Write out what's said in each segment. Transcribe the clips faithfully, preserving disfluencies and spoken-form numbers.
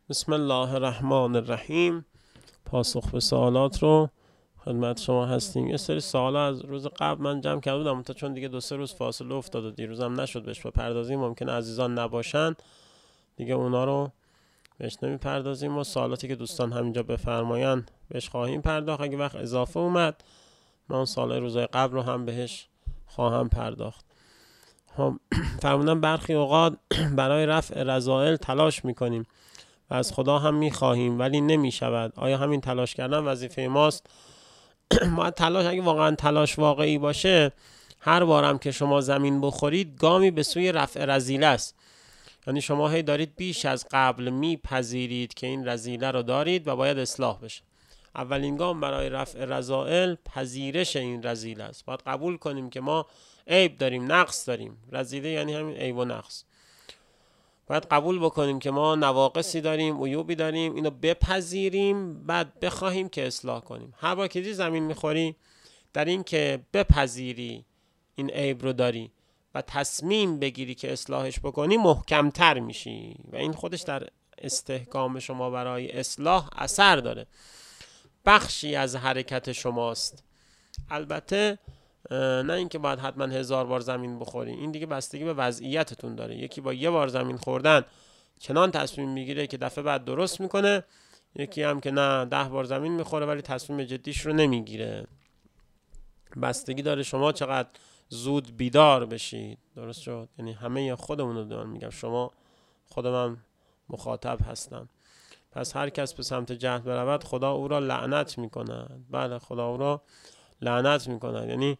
بسم الله الرحمن الرحیم. پاسخ به سوالات رو خدمت شما هستیم. یه سری سوالا از روز قبل من جمع کرده بودم تا چون دیگه دو سه روز فاصله افتاد و دیروزم نشد بهش بپردازیم، ممکن عزیزان نباشن دیگه اونا رو بهش نمیپردازیم و سوالاتی که دوستان همینجا بفرمایند بهش خواهیم پرداخت. اگه وقت اضافه اومد من اون سوالای روزهای قبل رو هم بهش خواهم پرداخت. هم فرمودن برخی اوقات برای رفع رذائل تلاش میکنیم و از خدا هم میخواهیم ولی نمیشود. آیا همین تلاش کردن وظیفه ماست؟ ما تلاش، اگه واقعا تلاش واقعی باشه، هر بارم که شما زمین بخورید گامی به سوی رفع رذیله است. یعنی شما هی دارید بیش از قبل میپذیرید که این رذیله رو دارید و باید اصلاح بشه. اولین گام برای رفع رذائل پذیرش این رذیله است. باید قبول کنیم که ما عیب داریم، نقص داریم. رذیله یعنی همین عیب و نقص. باید قبول بکنیم که ما نواقصی داریم، عیوبی داریم، اینو بپذیریم، بعد بخواهیم که اصلاح کنیم. هر بار که زمین میخوری در این که بپذیری این عیب رو داری و تصمیم بگیری که اصلاحش بکنی، محکمتر میشی و این خودش در استحکام شما برای اصلاح اثر داره. بخشی از حرکت شماست. البته نه اینکه باید حتما هزار بار زمین بخوری، این دیگه بستگی به وضعیتتون داره. یکی با یه بار زمین خوردن چنان تصمیم میگیره که دفعه بعد درست میکنه، یکی هم که نه ده بار زمین میخوره ولی تصمیم جدیش رو نمیگیره. بستگی داره شما چقدر زود بیدار بشید. درست شد؟ یعنی همه خودمون رو دارم میگم، شما خودم مخاطب هستم. پس هر کس به سمت جهل برود خدا او را لعنت میکند. بله، خدا او را لعنت میکند. یعنی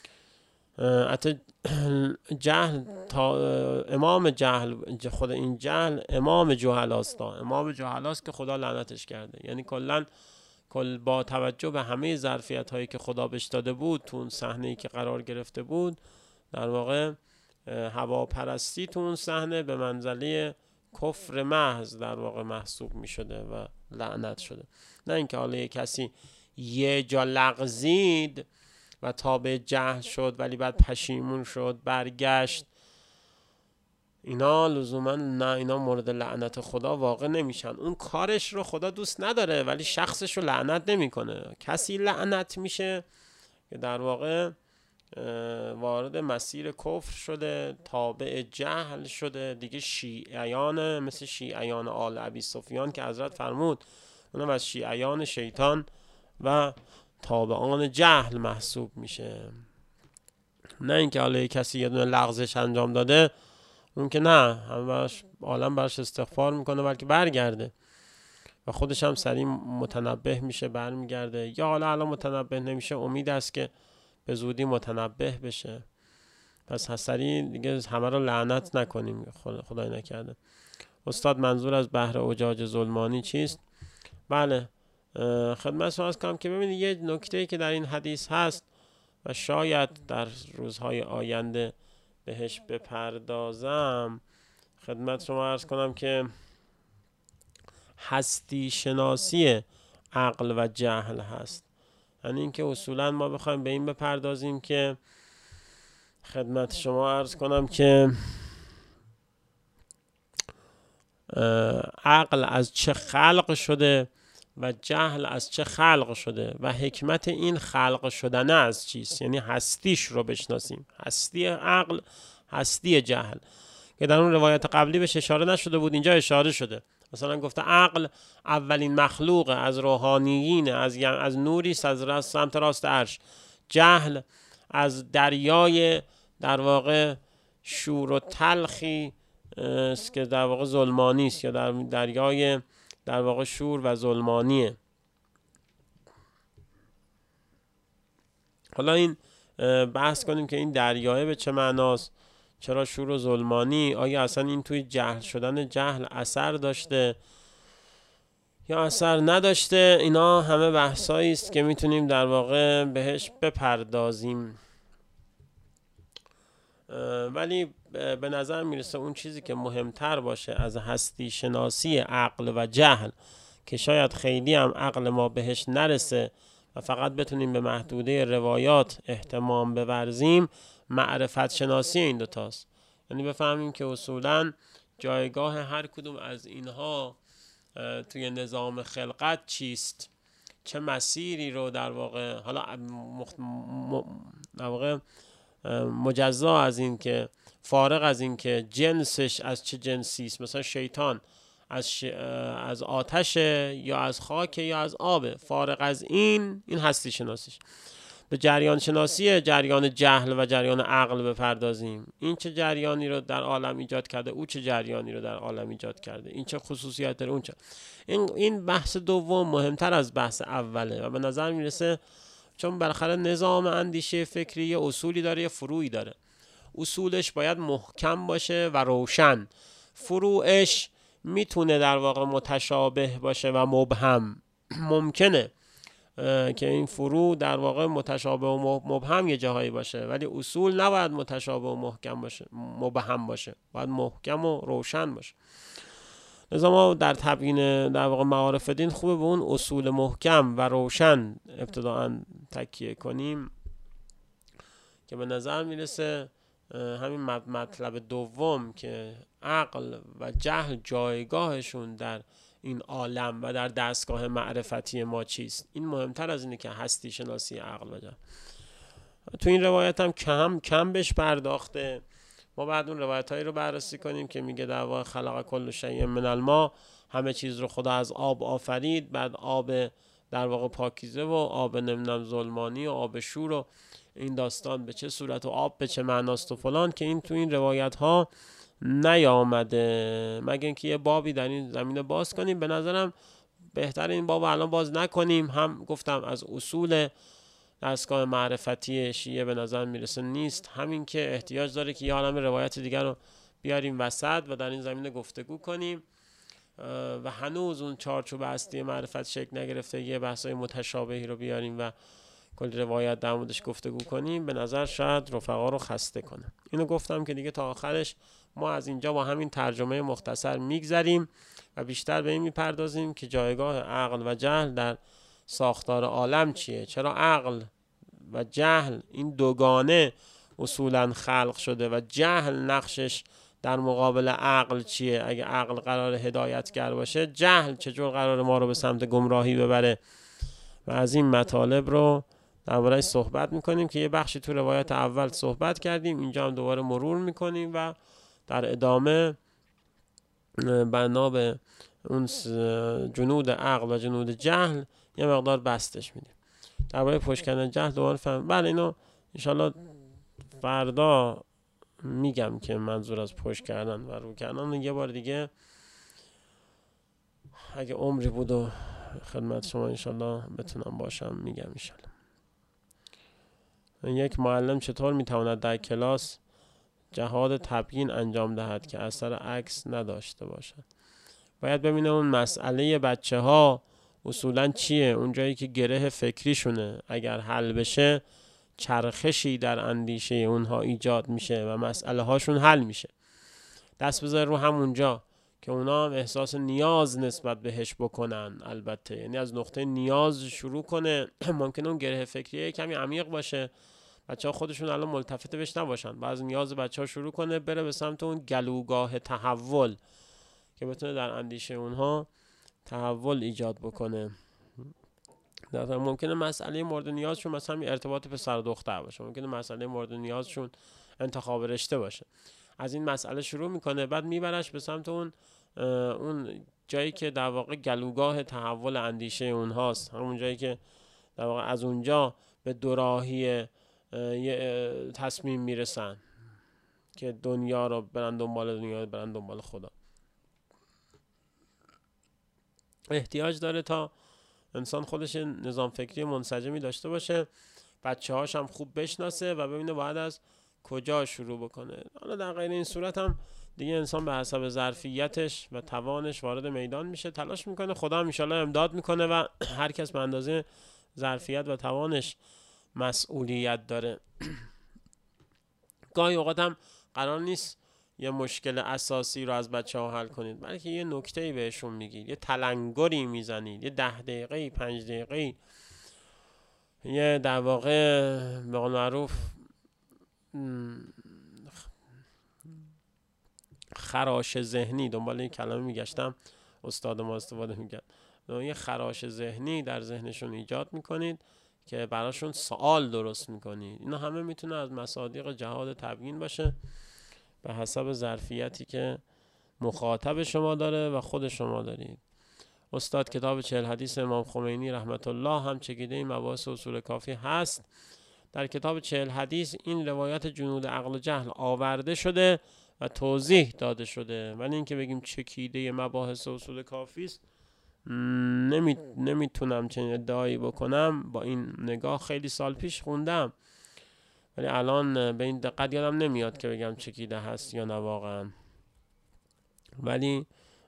حتی جهل تا امام جهل، خود این جهل امام جهلاست، امام جهلاست که خدا لعنتش کرده. یعنی کلا کل با توجه به همه ظرفیت هایی که خدا بهش داده بود تو اون صحنه ای که قرار گرفته بود، در واقع هواپرستی تو اون صحنه به منزله کفر محض در واقع محسوب می شده و لعنت شده. نه اینکه حالا یک کسی یه جا لغزید و تابع جهل شد ولی بعد پشیمون شد برگشت، اینا لزوما نه، اینا مورد لعنت خدا واقع نمیشن. اون کارش رو خدا دوست نداره ولی شخصش رو لعنت نمیکنه. کسی لعنت میشه که در واقع وارد مسیر کفر شده، تابع جهل شده. دیگه شیعیان مثل شیعیان آل ابی سفیان که حضرت فرمود اونم از شیعیان شیطان و تابعان جهل محسوب میشه. نه اینکه حالا کسی یه دونه لغزش انجام داده اون که نه، همه عالم براش استغفار میکنه بلکه برگرده و خودش هم سریع متنبه میشه برمیگرده، یا حالا الان متنبه نمیشه امید است که به زودی متنبه بشه. پس سریع دیگه همه رو لعنت نکنیم، خدای نکرده. استاد منظور از بحر اجاج ظلمانی چیست؟ بله، خدمت شما عرض کنم که ببینید یه نکته‌ای که در این حدیث هست و شاید در روزهای آینده بهش بپردازم، خدمت شما عرض کنم که هستی شناسی عقل و جهل هست. یعنی اینکه اصولا ما بخوایم به این بپردازیم که خدمت شما عرض کنم که عقل از چه خلق شده و جهل از چه خلق شده و حکمت این خلق شدن از چیست. یعنی هستیش رو بشناسیم، هستی عقل، هستی جهل، که در اون روایت قبلی بهش اشاره نشده بود، اینجا اشاره شده. مثلا گفته عقل اولین مخلوق از روحانیین، از از نوری از سمت راست عرش. جهل از دریای در واقع شور و تلخی است که در واقع ظلمانی است، یا در دریای در واقع شور و ظلمانیه. حالا این بحث کنیم که این دریای به چه معناست، چرا شور و ظلمانی، آیا اصلا این توی جهل شدن جهل اثر داشته یا اثر نداشته. اینا همه بحثایی است که میتونیم در واقع بهش بپردازیم، ولی به نظر میرسه اون چیزی که مهمتر باشه از هستی شناسی عقل و جهل، که شاید خیلی هم عقل ما بهش نرسه و فقط بتونیم به محدوده روایات اهتمام بورزیم، معرفت شناسی این دوتاست. یعنی بفهمیم که اصولاً جایگاه هر کدوم از اینها توی نظام خلقت چیست، چه مسیری رو در واقع حالا مخ... م... در واقع مجزا از این که فارغ از این که جنسش از چه جنسی است، مثلا شیطان از ش... از آتش یا از خاک یا از آب، فارغ از این این هستی شناسیش. به جریان شناسی جریان جهل و جریان عقل بپردازیم. این چه جریانی رو در عالم ایجاد کرده، او چه جریانی رو در عالم ایجاد کرده، این چه خصوصیات داره، اون چه. این این بحث دوم مهمتر از بحث اوله و به نظر میرسه چون بالاخره نظام اندیشه فکری یه اصولی داره، یه فروعی داره. اصولش باید محکم باشه و روشن، فروعش میتونه در واقع متشابه باشه و مبهم. ممکنه که این فروع در واقع متشابه و مبهم یه جاهایی باشه، ولی اصول نباید متشابه و محکم باشه، مبهم باشه، باید محکم و روشن باشه. لذا ما در تبیین در واقع معارف دین خوبه به اون اصول محکم و روشن ابتداً تکیه کنیم که به نظر میرسه همین مطلب دوم که عقل و جهل جایگاهشون در این عالم و در دستگاه معرفتی ما چیست، این مهمتر از اینه که هستی شناسی عقل و جهل. تو این روایت هم کم کم بهش پرداخته. ما بعد اون روایت هایی رو بررسی کنیم که میگه در واقع خلق کل شیء من الماء، همه چیز رو خدا از آب آفرید، بعد آب در واقع پاکیزه و آب نمیدونم ظلمانی و آب شور و این داستان به چه صورت و آب به چه معناست و فلان، که این تو این روایت ها نیامده، مگه اینکه یه بابی در این زمینه باز کنیم. به نظرم بهتر این باب الان باز نکنیم. هم گفتم از اصول دستگاه معرفتی شیعه به نظر میرسه نیست، همین که احتیاج داره که یه عالم روایت دیگر رو بیاریم وسط و در این زمینه گفتگو کنیم و هنوز اون چارچوب هستی معرفت شکل نگرفته، یه بحثای متشابهی رو بیاریم و کل روایت در موردش گفتگو کنیم، به نظر شاید رفقا رو خسته کنه. اینو گفتم که دیگه تا آخرش ما از اینجا با همین ترجمه مختصر میگذریم و بیشتر به این میپردازیم که جایگاه عقل و جهل در ساختار عالم چیه، چرا عقل و جهل این دوگانه اصولا خلق شده و جهل نقشش در مقابل عقل چیه. اگه عقل قرار هدایتگر باشه، جهل چجور قرار ما رو به سمت گمراهی ببره؟ و از این مطالب رو درباره‌اش صحبت میکنیم که یه بخشی تو روایت اول صحبت کردیم، اینجا هم دوباره مرور میکنیم و در ادامه بنا به اون جنود عقل و جنود جهل یه مقدار بستش میدیم. درباره پشکنده جهل دوباره فهم. بله اینو انشالله فردا میگم که منظور از پشت کردن و رو کردن یه بار دیگه اگه عمری بود و خدمت شما انشالله بتونم باشم میگم انشالله. یک معلم چطور میتواند در کلاس جهاد تبیین انجام دهد که اثر عکس نداشته باشد؟ باید ببینه اون مسئله بچه ها اصولا چیه، اون جایی که گره فکریشونه، اگر حل بشه چرخشی در اندیشه اونها ایجاد میشه و مسئله هاشون حل میشه. دست بذار رو همونجا که اونا هم احساس نیاز نسبت بهش بکنن. البته یعنی از نقطه نیاز شروع کنه. ممکنه اون گره فکریه کمی عمیق باشه، بچه ها خودشون الان ملتفت بهش نباشن، بعضی نیاز بچه ها شروع کنه بره به سمت اون گلوگاه تحول که بتونه در اندیشه اونها تحول ایجاد بکنه. در ممکنه مسئله مورد نیازشون مثلا ارتباط پسر و دختر باشه، ممکنه مسئله مورد نیازشون انتخاب رشته باشه. از این مسئله شروع میکنه، بعد میبرش به سمت اون اون جایی که در واقع گلوگاه تحول اندیشه اونهاست، همون جایی که در واقع از اونجا به دوراهی تصمیم میرسن که دنیا رو برن دنبال دنیا، برن دنبال خدا. احتیاج داره تا انسان خودش نظام فکری منسجمی داشته باشه، بچه هاش هم خوب بشناسه و ببینه باید از کجا شروع بکنه. حالا در غیر این صورت هم دیگه انسان به حسب ظرفیتش و توانش وارد میدان میشه، تلاش میکنه، خدا هم انشالله امداد میکنه و هر کس به اندازه ظرفیت و توانش مسئولیت داره. گاهی اوقات هم قرار نیست یه مشکل اساسی رو از بچه ها حل کنید، بلکه یه نکته‌ای بهشون میگید، یه تلنگری میزنید، یه ده دقیقه پنج دقیقه یه در واقع به قول معروف خراش ذهنی، دنبال این کلمه میگشتم استاد ما استفاده میکرد. یه خراش ذهنی در ذهنشون ایجاد میکنید که براشون سوال درست میکنید. اینا همه میتونه از مصادیق جهاد تبیین باشه به حسب ظرفیتی که مخاطب شما داره و خود شما دارید. استاد کتاب چهل حدیث امام خمینی رحمت الله هم چگیده این مباحث اصول کافی هست. در کتاب چهل حدیث این روایت جنود عقل و جهل آورده شده و توضیح داده شده، ولی اینکه بگیم چکیده مباحث اصول کافی است نمی... نمیتونم چنین ادعایی بکنم. با این نگاه خیلی سال پیش خوندم، ولی الان به این دقت یادم نمیاد که بگم چکیده هست یا نه واقعا. ولی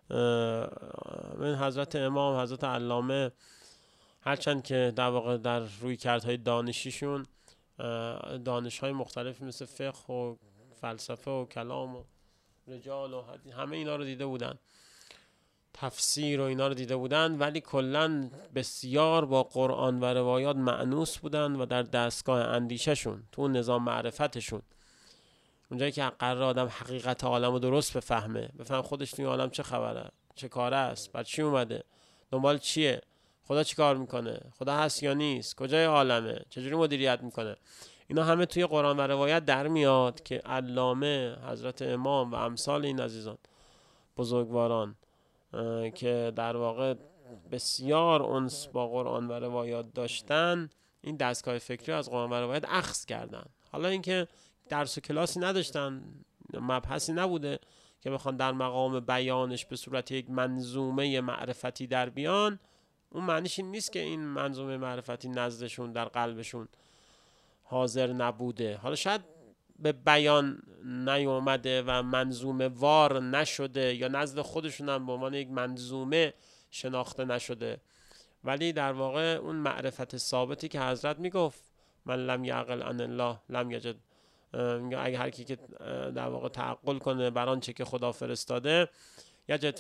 من حضرت امام، حضرت علامه، هرچند که در واقع در روی کردهای دانشیشون دانش‌های مختلف مثل فقه و فلسفه و کلام و رجال و حدیث همه اینا رو دیده بودن، تفسیر و اینا رو دیده بودن، ولی کلاً بسیار با قرآن و روایات مأنوس بودن و در دستگاه اندیششون تو نظام معرفتشون، اونجایی که قرار آدم حقیقت عالم رو درست بفهمه، بفهم خودش توی عالم چه خبره، چه کاره است، بر چی اومده، دنبال چیه، خدا چی کار میکنه، خدا هست یا نیست، کجای عالمه، چجوری مدیریت میکنه. اینا همه توی قرآن و روایت در میاد که علامه، حضرت امام و امثال این عزیزان بزرگواران که در واقع بسیار انس با قرآن و روایات داشتن، این دستگاه فکری از قرآن و روایت اخذ کردن. حالا اینکه درس و کلاسی نداشتن، مبحثی نبوده که بخوان در مقام بیانش به صورت یک منظومه معرفتی در بیان، اون معنیش این نیست که این منظومه معرفتی نزدشون در قلبشون حاضر نبوده. حالا شاید به بیان نیومده و منظومه وار نشده یا نزد خودشون هم به عنوان یک منظومه شناخته نشده، ولی در واقع اون معرفت ثابتی که حضرت میگفت من لم یعقل عن الله لم یجد، اگه هر کی که در واقع تعقل کنه بر آنچه که خدا فرستاده، یجد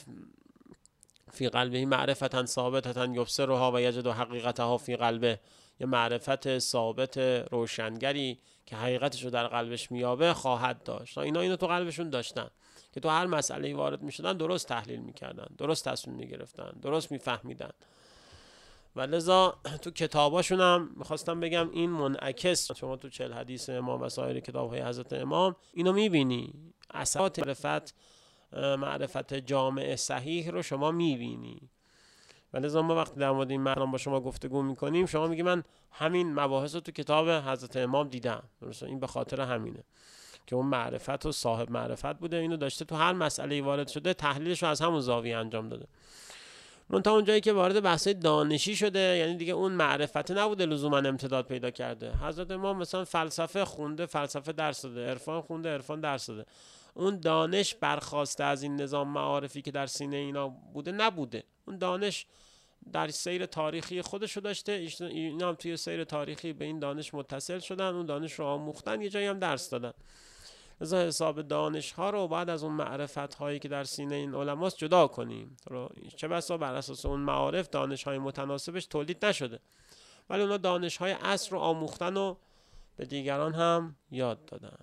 فی قلبه معرفتا ثابتتا یبصرها و یجد حقیقتها فی قلبه، یه معرفت ثابت روشنگری که حقیقتش رو در قلبش میابه خواهد داشت. اینا اینو تو قلبشون داشتن که تو هر مسئله‌ای وارد میشدن درست تحلیل میکردن، درست تصمیم میگرفتن، درست میفهمیدن. و لذا تو کتاباشون هم میخواستم بگم این منعکس، شما تو چهل حدیث امام و سایر کتاب‌های حضرت امام اینو میبینی، اثرات معرفت معرفت جامع صحیح رو شما میبینی. و لذا ما وقتی در مورد این معنی با شما گفتگو میکنیم، شما میگی من همین مباحث رو تو کتاب حضرت امام دیدم، درسته؟ این به خاطر همینه که اون معرفت و صاحب معرفت بوده، اینو داشته تو هر مسئله‌ای وارد شده تحلیلش رو از همون زاویه انجام داده. منتها اونجایی که وارد بحث‌های دانشی شده، یعنی دیگه اون معرفت نبوده لزوما امتداد پیدا کرده. حضرت امام مثلا فلسفه خونده، فلسفه درس داده، عرفان خونده، عرفان درس داده. اون دانش برخواسته از این نظام معارفی که در سینه اینا بوده نبوده. اون دانش در سیر تاریخی خودشو داشته، اینا هم توی سیر تاریخی به این دانش متصل شدن، اون دانش رو آموختن، یه جایی هم درس دادن. لذا حساب دانش ها رو بعد از اون معرفت هایی که در سینه این علماست جدا کنیم. چه بسا بر اساس اون معارف دانش های متناسبش تولید نشده، ولی اونا دانش های اصل رو آموختن و به دیگران هم یاد دادن.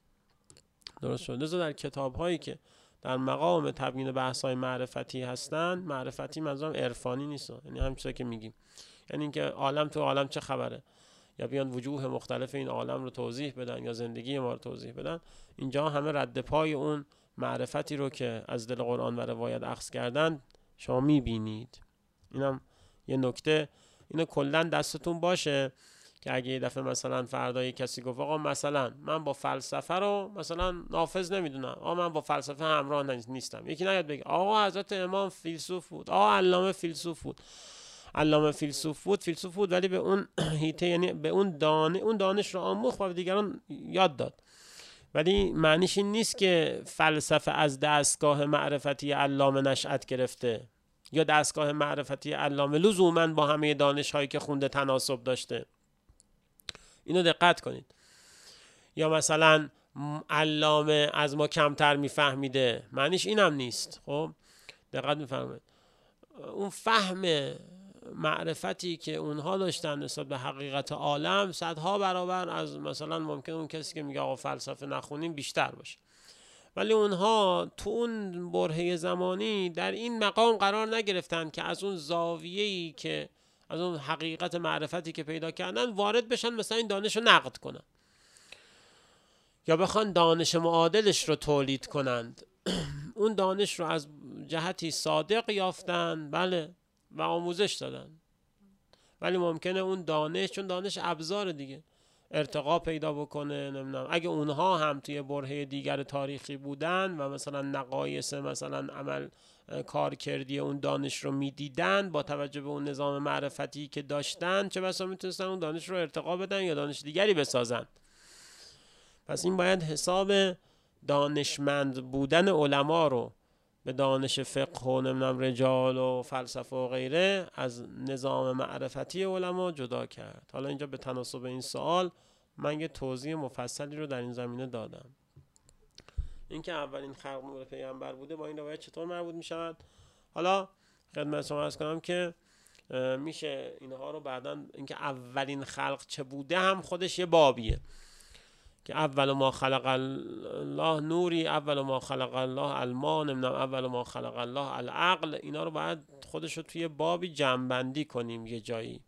درست شد. لذا در کتاب هایی که در مقام تبیین بحث های معرفتی هستن، معرفتی منظورم عرفانی نیست، یعنی همین چیزی که میگیم، یعنی اینکه عالم تو عالم چه خبره، یا بیان وجوه مختلف این عالم رو توضیح بدن یا زندگی ما رو توضیح بدن، اینجا همه رد پای اون معرفتی رو که از دل قرآن و روایت اخذ کردن شما میبینید. اینم یه نکته، اینو کلا دستتون باشه که اگه یه دفعه مثلا فردا کسی گفت آقا مثلا من با فلسفه رو مثلا نافذ نمیدونم، آقا من با فلسفه همراه نیستم، یکی نیاد بگه آقا حضرت امام فیلسوف بود، آقا علامه فیلسوف بود. علامه فیلسوف بود، فیلسوف بود، ولی به اون هیته، یعنی به اون دانه اون دانش رو آموخت و به دیگران یاد داد. ولی معنیش این نیست که فلسفه از دستگاه معرفتی علامه نشأت گرفته یا دستگاه معرفتی علامه لزوماً با همه دانش هایی که خونده تناسب داشته. اینو دقت کنید. یا مثلا علامه از ما کمتر میفهمیده، معنیش اینم نیست. خب دقت میفرمایید. اون فهم معرفتی که اونها داشتن نسبت به حقیقت عالم صدها برابر از مثلا ممکن اون کسی که میگه آقا فلسفه نخونیم بیشتر باشه. ولی اونها تو اون برهه زمانی در این مقام قرار نگرفتن که از اون زاویه‌ای که از اون حقیقت معرفتی که پیدا کردن وارد بشن مثلا این دانش رو نقد کنن یا بخوان دانش معادلش رو تولید کنند. اون دانش رو از جهتی صادق یافتن، بله، و آموزش دادن، ولی ممکنه اون دانش، چون دانش ابزار دیگه، ارتقا پیدا بکنه. نمیدونم اگه اونها هم توی برهه دیگر تاریخی بودن و مثلا نقایص مثلا عمل کار کردی اون دانش رو میدیدن با توجه به اون نظام معرفتی که داشتن، چه بسا میتونستن اون دانش رو ارتقا بدن یا دانش دیگری بسازن. پس این باید حساب دانشمند بودن علما رو به دانش فقه و نمیدونم رجال و فلسفه و غیره از نظام معرفتی علما جدا کرد. حالا اینجا به تناسب این سوال من یه توضیح مفصلی رو در این زمینه دادم. اینکه اولین خلق نور پیغمبر بوده با این روایت چطور مربوط می شود؟ حالا خدمت شما عرض کنم که میشه اینها رو بعداً، اینکه اولین خلق چه بوده هم خودش یه بابیه که اول ما خلق الله نوری، اول ما خلق الله الماء، نمیدونم اول ما خلق الله العقل، اینا رو باید خودش رو توی بابی جمع‌بندی کنیم یه جایی.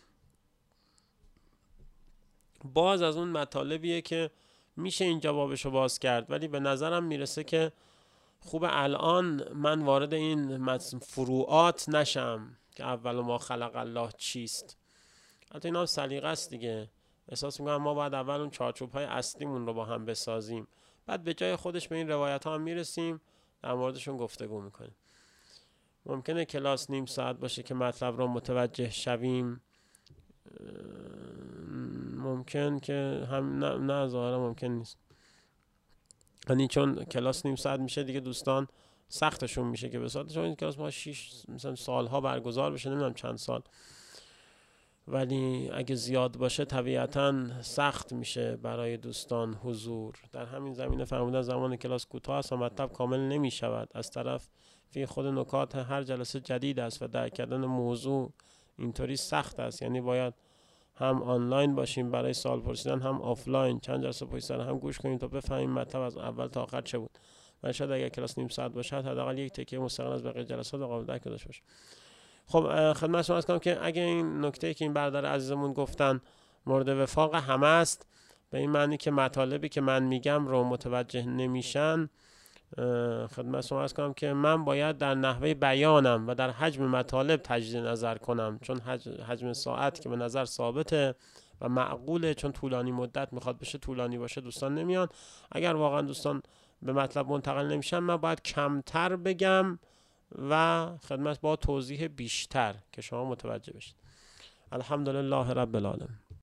باز از اون مطالبیه که میشه اینجا بابش رو باز کرد، ولی به نظرم میرسه که خوب الان من وارد این فروعات نشم که اول ما خلق الله چیست. حتی اینا هم سلیقه است دیگه. احساس میکنم ما باید اول اون چارچوب های اصلیمون رو با هم بسازیم، بعد به جای خودش به این روایت ها هم میرسیم، در موردشون گفتگو میکنیم. ممکنه کلاس نیم ساعت باشه که مطلب رو متوجه شویم، ممکن که هم نه, نه ظاهرا ممکن نیست. یعنی چون کلاس نیم ساعت میشه دیگه دوستان سختشون میشه که به ساعت، چون این کلاس ما شش مثلا سالها برگزار بشه، نمیدونم چند سال، ولی اگه زیاد باشه طبیعتاً سخت میشه برای دوستان حضور. در همین زمینه فرمودن زمان کلاس کوتاه است و مطلب کامل نمیشود. از طرف فی خود نکات هر جلسه جدید است و درک کردن موضوع اینطوری سخت است، یعنی باید هم آنلاین باشیم برای سوال پرسیدن، هم آفلاین چند جلسه پشت سر هم گوش کنیم تا بفهمیم مطلب از اول تا آخر چه بود. و شاید اگر کلاس نیم ساعت باشه حداقل یک تکیه مستقل از بقیه جلسات قابل درک داشته باشه. خب خدمت شما عرض کنم که اگه این نکته که این برادر عزیزمون گفتن مورد وفاق همه است، به این معنی که مطالبی که من میگم رو متوجه نمیشن، خدمت شما عرض کنم که من باید در نحوه بیانم و در حجم مطالب تجدید نظر کنم، چون حجم ساعت که به نظر ثابته و معقوله، چون طولانی مدت میخواد بشه طولانی باشه دوستان نمیان. اگر واقعا دوستان به مطلب منتقل نمیشن من باید کمتر بگم و خدمت با توضیح بیشتر که شما متوجه بشید. الحمدلله رب العالمین.